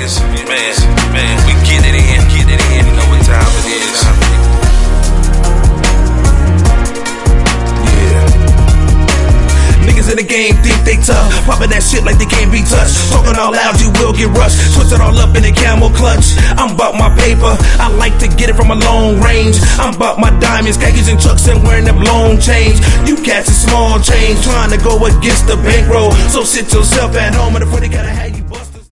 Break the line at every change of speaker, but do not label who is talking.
is. Man, we get it in. You know what time it is.
Niggas in the game think they tough, popping that shit like they can't be touched. Talking all loud, you will get rushed. Twist it all up in a camel clutch. I'm about my paper, I like to get it from a long range. I'm about my diamonds, khakis and chucks and wearing them long chains. You cats a small change, trying to go against the bankroll. So sit yourself at home and before they gotta have you.